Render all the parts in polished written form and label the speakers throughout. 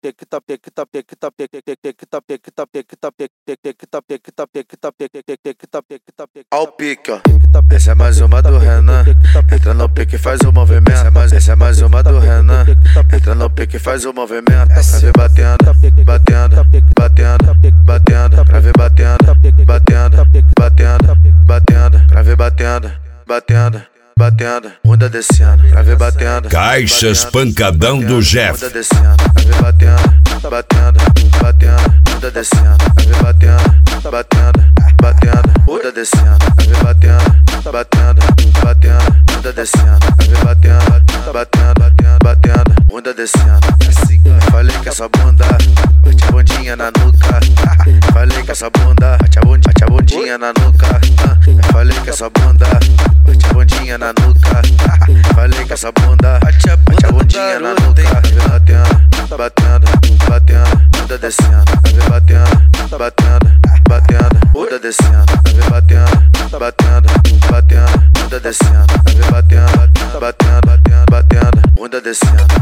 Speaker 1: Ao pique, ó. Essa é mais uma do Renan. Entra no pique, faz o movimento. Essa é mais uma do Renan. Entra no pique, faz o movimento. Pra ver batendo, batendo, batendo, batendo. Pra ver batendo, batendo, batendo, batendo. Pra ver batendo, batendo, batendo. Bunda descendo, pra ver batendo.
Speaker 2: Caixas Pancadão do Jeff.
Speaker 1: Bunda descendo, pra ver batendo, batendo, batendo. Bunda descendo, pra ver batendo, batendo, batendo. Bunda descendo, pra ver batendo, batendo, batendo. Bunda descendo, pra ver batendo, batendo, batendo. Bunda descendo. Falei que essa bunda bate a bundinha na nuca. Falei que essa bunda bate a bundinha na nuca. Falei que essa bunda bate a bundinha na nuca. Falei que essa bunda bate a bundinha na nuca. Batendo, batendo, batendo. Bunda descendo, batendo, batendo, batendo. Bunda descendo, batendo, batendo, batendo. Bunda descendo, batendo, batendo, batendo. Bunda descendo.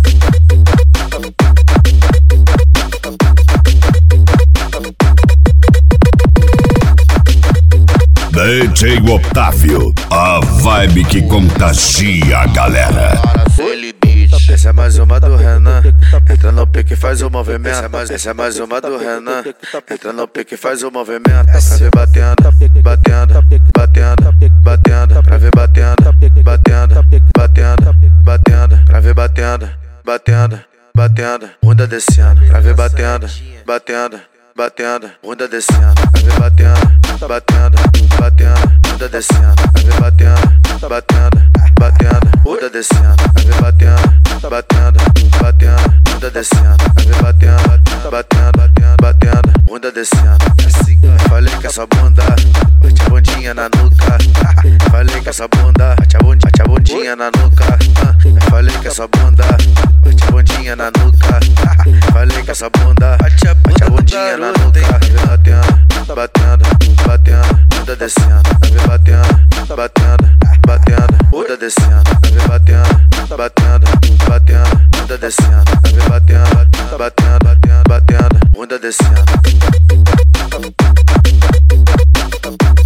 Speaker 2: DJ Otávio, a vibe que contagia a galera.
Speaker 1: Essa é mais uma do Renan. Entra no pique, faz o movimento. Essa é mais uma do Renan. Entra no pique, faz o movimento. Pra ver batendo, batendo, batendo, batendo. Pra ver batendo, batendo, batendo, batendo. Pra ver batendo, batendo, batendo. Bunda descendo, pra ver batendo, batendo, batendo. Bunda descendo, pra ver batendo, batendo, batendo. Bunda descendo, pra ver batendo, batendo, batendo. Bunda descendo, pra ver batendo, batendo, batendo. Bunda descendo, pra ver batendo, batendo, batendo. Bunda descendo. Falei que essa bunda bate a bundinha na nuca. Falei que essa bunda bate a bundinha na nuca. Falei que essa bunda bate a bundinha na nuca. Falei que essa bunda bate a bundinha na nuca. Batendo, batendo, batendo. Bunda descendo, batendo, batendo, batendo. Bunda descendo, batendo, batendo, batendo. Bunda descendo, batendo, batendo, batendo. Bunda descendo.